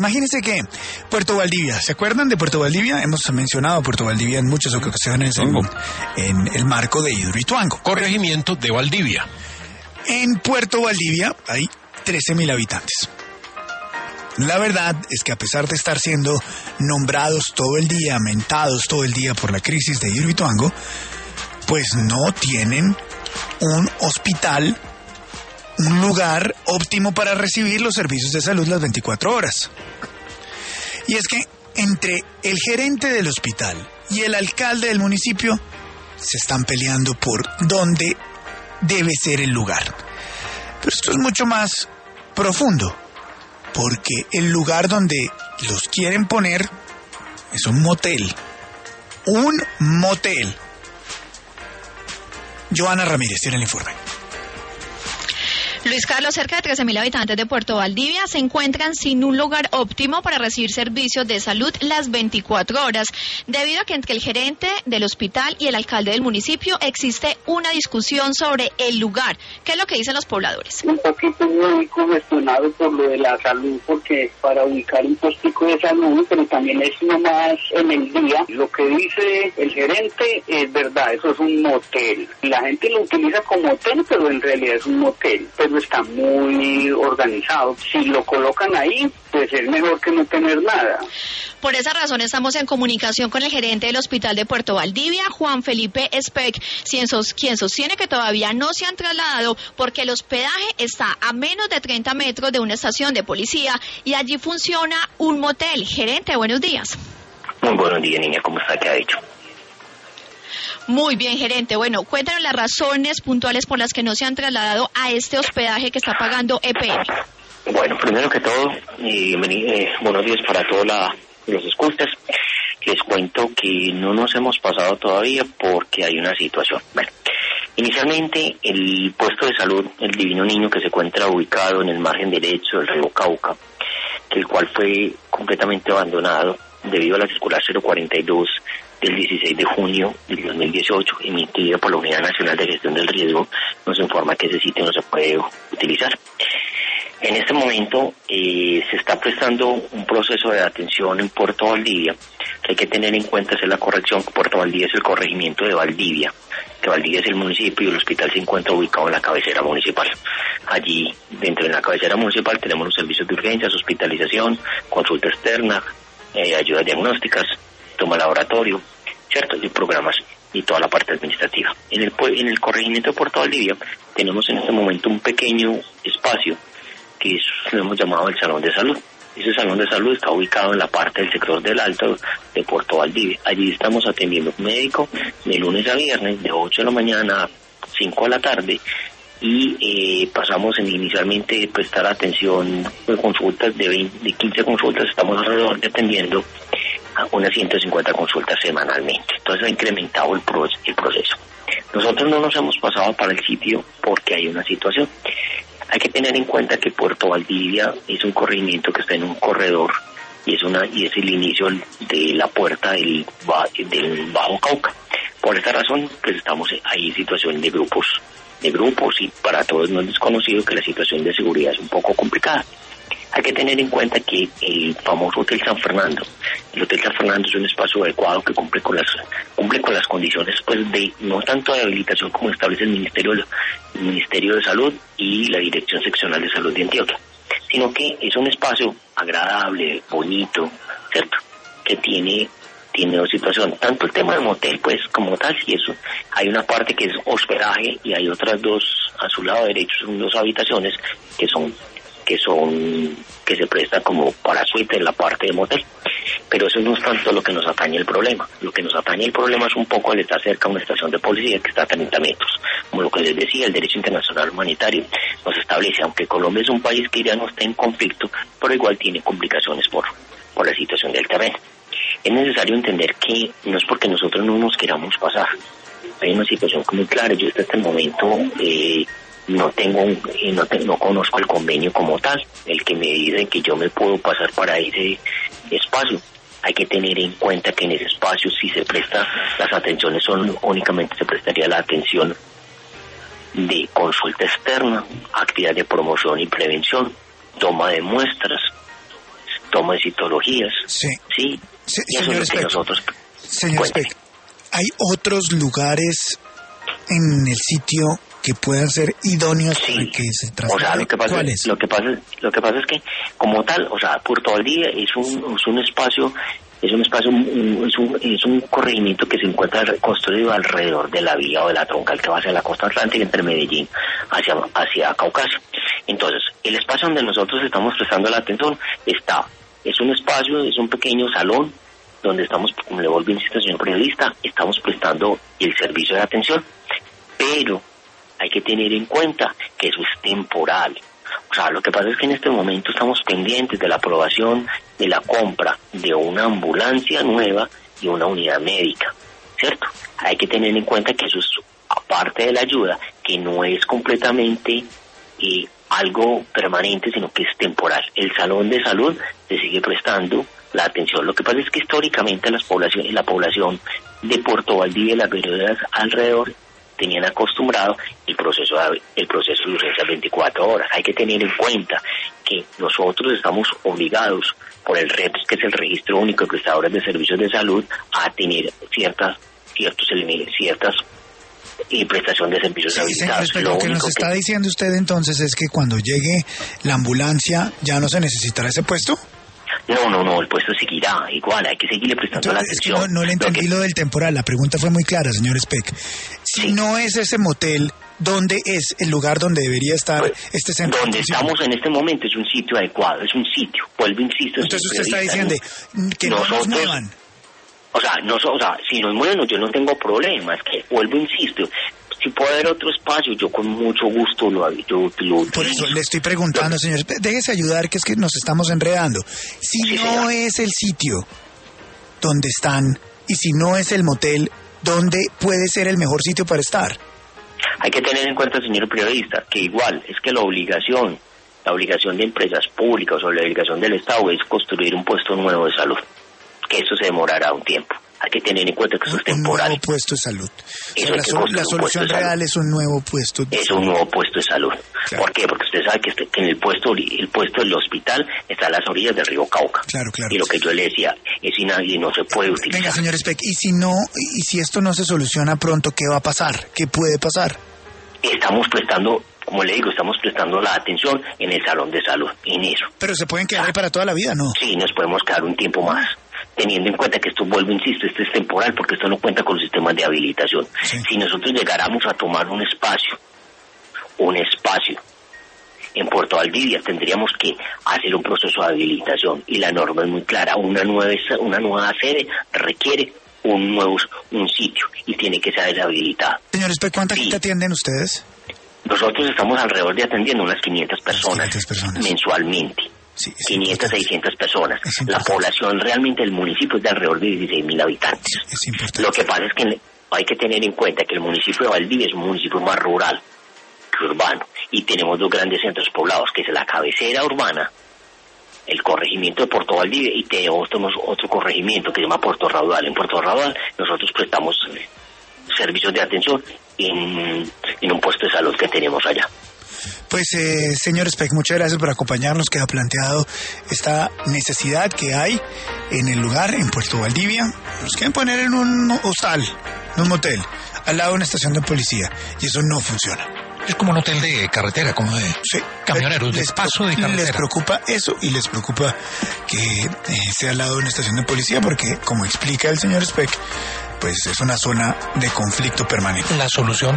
Imagínense que Puerto Valdivia, ¿se acuerdan de Puerto Valdivia? Hemos mencionado Puerto Valdivia en muchas ocasiones en el marco de Hidroituango. Corregimiento de Valdivia. En Puerto Valdivia hay 13.000 habitantes. La verdad es que a pesar de estar siendo nombrados todo el día, mentados todo el día por la crisis de Hidroituango, pues no tienen un hospital, un lugar óptimo para recibir los servicios de salud las 24 horas. Y es que entre el gerente del hospital y el alcalde del municipio se están peleando por dónde debe ser el lugar. Pero esto es mucho más profundo, porque el lugar donde los quieren poner es un motel. Un motel. Joana Ramírez tiene el informe. Luis Carlos, cerca de 13.000 habitantes de Puerto Valdivia se encuentran sin un lugar óptimo para recibir servicios de salud las 24 horas, debido a que entre el gerente del hospital y el alcalde del municipio existe una discusión sobre el lugar. ¿Qué es lo que dicen los pobladores? Un poquito muy congestionado por lo de la salud, porque para ubicar un postico de salud, pero también es nomás en el día. Lo que dice el gerente es verdad, eso es un motel. La gente lo utiliza como hotel, pero en realidad es un motel. Pero está muy organizado. Si lo colocan ahí, pues es mejor que no tener nada. Por esa razón estamos en comunicación con el gerente del hospital de Puerto Valdivia, Juan Felipe Speck, quien sostiene que todavía no se han trasladado porque el hospedaje está a menos de 30 metros de una estación de policía y allí funciona un motel. Gerente, buenos días. Muy buenos días, niña, ¿cómo está? ¿Qué ha dicho? Muy bien, gerente. Bueno, cuéntanos las razones puntuales por las que no se han trasladado a este hospedaje que está pagando EPM. Bueno, primero que todo, buenos días para todos los escuchas. Les cuento que no nos hemos pasado todavía porque hay una situación. Bueno, inicialmente el puesto de salud, el Divino Niño, que se encuentra ubicado en el margen derecho del río Cauca, el cual fue completamente abandonado debido a la circular 042 del 16 de junio del 2018, emitida por la Unidad Nacional de Gestión del Riesgo, nos informa que ese sitio no se puede utilizar. En este momento se está prestando un proceso de atención en Puerto Valdivia, que hay que tener en cuenta, es la corrección, que Puerto Valdivia es el corregimiento de Valdivia, que Valdivia es el municipio y el hospital se encuentra ubicado en la cabecera municipal. Allí, dentro de la cabecera municipal, tenemos los servicios de urgencias, hospitalización, consulta externa, ayudas diagnósticas, toma laboratorio, ¿cierto? Y programas y toda la parte administrativa. En el corregimiento de Puerto Valdivia tenemos en este momento un pequeño espacio que lo hemos llamado el Salón de Salud. Ese Salón de Salud está ubicado en la parte del sector del Alto de Puerto Valdivia. Allí estamos atendiendo un médico de lunes a viernes, de 8 de la mañana a 5 de la tarde, y pasamos inicialmente de prestar atención de consultas de 15 consultas, estamos alrededor de atendiendo a unas 150 consultas semanalmente. Entonces ha incrementado el proceso. Nosotros no nos hemos pasado para el sitio porque hay una situación. Hay que tener en cuenta que Puerto Valdivia es un corregimiento que está en un corredor y es el inicio de la puerta del Bajo Cauca. Por esta razón, pues estamos ahí en situación de grupos y para todos no es desconocido que la situación de seguridad es un poco complicada. Hay que tener en cuenta que el famoso Hotel San Fernando, el Hotel San Fernando es un espacio adecuado que cumple con las condiciones, pues, de no tanto de habilitación como establece el Ministerio de Salud y la Dirección Seccional de Salud de Antioquia, sino que es un espacio agradable, bonito, ¿cierto? Que tiene dos situaciones, tanto el tema del motel, pues, como tal, y eso, hay una parte que es hospedaje y hay otras dos, a su lado derecho, son dos habitaciones que se presta como para suite en la parte de motel. Pero eso no es tanto lo que nos atañe el problema. Lo que nos atañe el problema es un poco el estar cerca de una estación de policía que está a 30 metros. Como lo que les decía, el derecho internacional humanitario nos establece, aunque Colombia es un país que ya no está en conflicto, pero igual tiene complicaciones por la situación del terreno. Es necesario entender que no es porque nosotros no nos queramos pasar. Hay una situación muy clara. Yo hasta este momento no conozco el convenio como tal, el que me dice que yo me puedo pasar para ese espacio. Hay que tener en cuenta que en ese espacio, si se presta, las atenciones únicamente se prestaría la atención de consulta externa, actividad de promoción y prevención, toma de muestras, toma de citologías. Sí. Sí. Y eso Señor es lo que Speck. nosotros... Señor Cuénteme. Speck, ¿hay otros lugares en el sitio que puedan ser idóneos Sí, para que se o sea, traslade? lo que pasa es que como tal, o sea, Puerto Valdivia es un espacio, es un corregimiento que se encuentra construido alrededor de la vía o de la troncal que va hacia la costa atlántica entre Medellín hacia Caucasia. Entonces, el espacio donde nosotros estamos prestando la atención es un espacio, es un pequeño salón donde estamos, como le vuelvo a insistir, señor periodista, estamos prestando el servicio de atención, pero hay que tener en cuenta que eso es temporal. O sea, lo que pasa es que en este momento estamos pendientes de la aprobación de la compra de una ambulancia nueva y una unidad médica, ¿cierto? Hay que tener en cuenta que eso es aparte de la ayuda, que no es completamente algo permanente, sino que es temporal. El salón de salud se sigue prestando la atención. Lo que pasa es que históricamente la población de Puerto Valdivia y las veredas alrededor tenían acostumbrado el proceso de urgencia 24 horas. Hay que tener en cuenta que nosotros estamos obligados por el REPS, que es el Registro Único de Prestadores de Servicios de Salud, a tener ciertas prestación de servicios habilitados. Señor, lo que nos está diciendo usted entonces es que cuando llegue la ambulancia ya no se necesitará ese puesto. No, el puesto seguirá igual, hay que seguirle prestando Entonces, la atención. es que no le entendí lo del temporal, la pregunta fue muy clara, señor Speck. Si no es ese motel, ¿dónde es el lugar donde debería estar este centro? Donde estamos en este momento es un sitio adecuado, es un sitio, vuelvo, insisto. Entonces usted está diciendo que no nos muevan. O sea, si nos mueven, yo no tengo problema, es que vuelvo, insisto. Si puede haber otro espacio, yo con mucho gusto lo utilizo. Por eso le estoy preguntando, señor, déjese ayudar, que es que nos estamos enredando. Si no es el sitio donde están y si no es el motel, ¿dónde puede ser el mejor sitio para estar? Hay que tener en cuenta, señor periodista, que igual es que la obligación de empresas públicas o la obligación del Estado es construir un puesto nuevo de salud, que eso se demorará un tiempo. Hay que tener en cuenta que eso es temporal. Un nuevo puesto de salud. La La solución real es un nuevo puesto. Es un nuevo puesto de salud. Claro. ¿Por qué? Porque usted sabe que en el puesto del hospital está a las orillas del río Cauca. Claro. Y lo que yo le decía, ese nadie no se puede utilizar. Venga, señor Speck, y si esto no se soluciona pronto, ¿qué va a pasar? ¿Qué puede pasar? Estamos prestando, como le digo, la atención en el salón de salud, en eso. Pero se pueden quedar ahí para toda la vida, ¿no? Sí, nos podemos quedar un tiempo más, teniendo en cuenta que esto, insisto, esto es temporal porque esto no cuenta con los sistemas de habilitación. Sí. Si nosotros llegáramos a tomar un espacio en Puerto Valdivia, tendríamos que hacer un proceso de habilitación y la norma es muy clara. Una nueva sede requiere un sitio y tiene que ser habilitado. Señor Speck, ¿cuánta gente atienden ustedes? Nosotros estamos alrededor de atendiendo unas 500 personas, 500 personas. mensualmente. Sí, 500, 600 personas. Es La importante. población realmente del municipio es de alrededor de 16.000 habitantes. Es importante. Lo que pasa es que hay que tener en cuenta que el municipio de Valdivia es un municipio más rural que urbano. Y tenemos dos grandes centros poblados, que es la cabecera urbana, el corregimiento de Puerto Valdivia, y tenemos otro corregimiento que se llama Puerto Raudal. En Puerto Raudal nosotros prestamos servicios de atención en un puesto de salud que tenemos allá. Pues, señor Speck, muchas gracias por acompañarnos. Queda planteado esta necesidad que hay en el lugar, en Puerto Valdivia. Nos quieren poner en un hostal, en un motel, al lado de una estación de policía, y eso no funciona. Es como un hotel de carretera, como de camioneros, de paso de carretera. Les preocupa eso y les preocupa que sea al lado de una estación de policía porque, como explica el señor Speck, pues es una zona de conflicto permanente. La solución